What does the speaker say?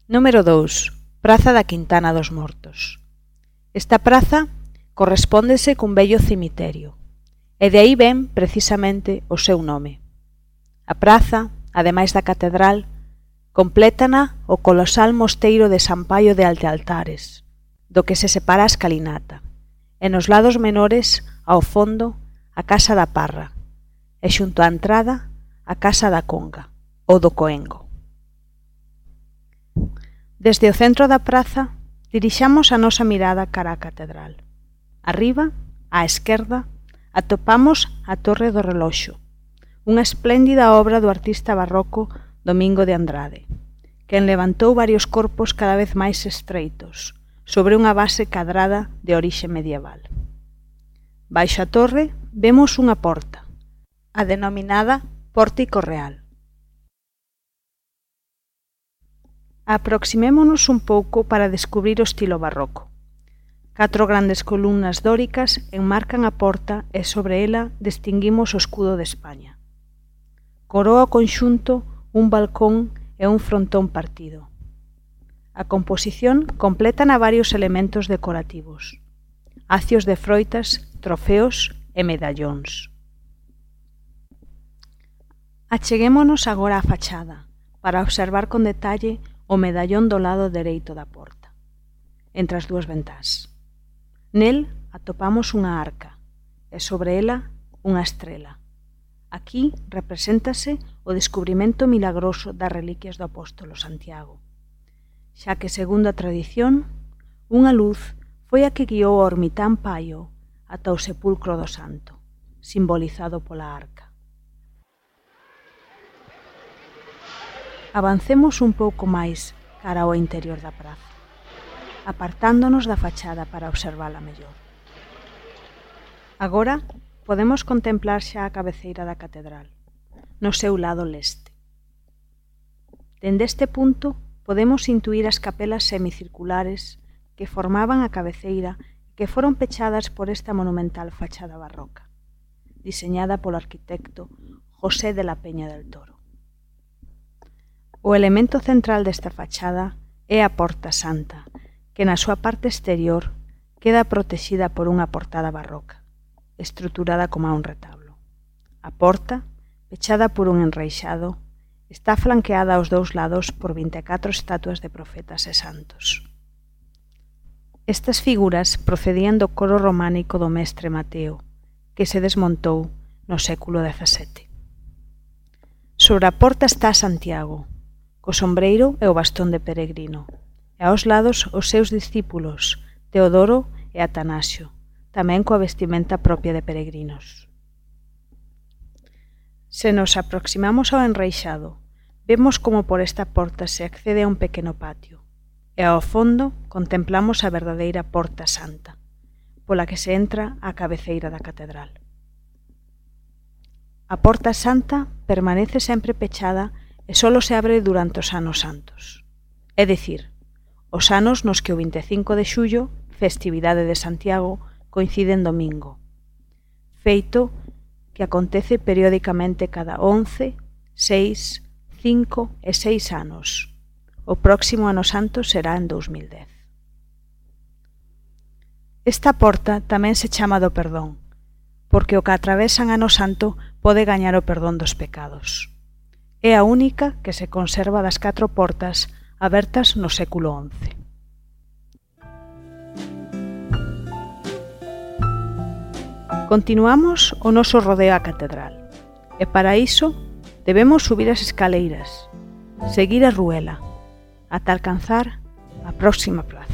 Número 2. Praza da Quintana dos Mortos. Esta praza correspóndese cun vello cemiterio, e de aí ven precisamente o seu nome. A praza, ademais da catedral, complétana o colosal mosteiro de San Paio de Altealtares, do que se separa a escalinata, e nos lados menores, ao fondo, a Casa da Parra, e xunto á entrada, a Casa da Conga, ou do Coengo. Desde o centro da praza, dirixamos a nosa mirada cara á catedral. Arriba, á esquerda, atopamos a Torre do Reloxo, unha espléndida obra do artista barroco Domingo de Andrade, quen levantou varios corpos cada vez máis estreitos, sobre unha base cadrada de orixe medieval. Baixo a torre vemos unha porta, a denominada Pórtico Real. Aproximémonos un pouco para descubrir o estilo barroco. 4 grandes columnas dóricas enmarcan a porta e sobre ela distinguimos o escudo de España. Coroa o conxunto un balcón e un frontón partido. A composición completan a varios elementos decorativos, acios de froitas, trofeos e medallóns. Acheguémonos agora á fachada para observar con detalle o medallón do lado dereito da porta, entre as dúas ventás. Nel atopamos unha arca e sobre ela unha estrela. Aquí represéntase o descubrimento milagroso das reliquias do apóstolo Santiago, xa que, segundo a tradición, unha luz foi a que guiou o ermitán Paio ata o sepulcro do santo, simbolizado pola arca. Avancemos un pouco máis cara ao interior da praza, apartándonos da fachada para observala mellor. Agora podemos contemplar xa a cabeceira da catedral, no seu lado leste. Dende este punto podemos intuir as capelas semicirculares que formaban a cabeceira e que foron pechadas por esta monumental fachada barroca, diseñada polo arquitecto José de la Peña del Toro. O elemento central desta fachada é a Porta Santa, que na súa parte exterior queda protexida por unha portada barroca, estruturada como un retablo. A porta, pechada por un enreixado, está flanqueada aos dous lados por 24 estatuas de profetas e santos. Estas figuras procedían do coro románico do mestre Mateo, que se desmontou no século XVII. Sobre a porta está Santiago, co sombreiro e o bastón de peregrino, e aos lados os seus discípulos, Teodoro e Atanasio, tamén coa vestimenta propia de peregrinos. Se nos aproximamos ao enreixado, vemos como por esta porta se accede a un pequeno patio, e ao fondo contemplamos a verdadeira Porta Santa, pola que se entra á cabeceira da catedral. A Porta Santa permanece sempre pechada e só se abre durante os anos santos, é dicir, os anos nos que o 25 de xullo, festividade de Santiago, coincide en domingo, feito que acontece periódicamente cada 11, 6, 5 e 6 anos. O próximo ano santo será en 2010. Esta porta tamén se chama do perdón, porque o que atravesan ano santo pode gañar o perdón dos pecados. É a única que se conserva das 4 portas abertas no século XI. Continuamos o noso rodeo á catedral, e para iso debemos subir as escaleiras, seguir a ruela, ata alcanzar a próxima plaza.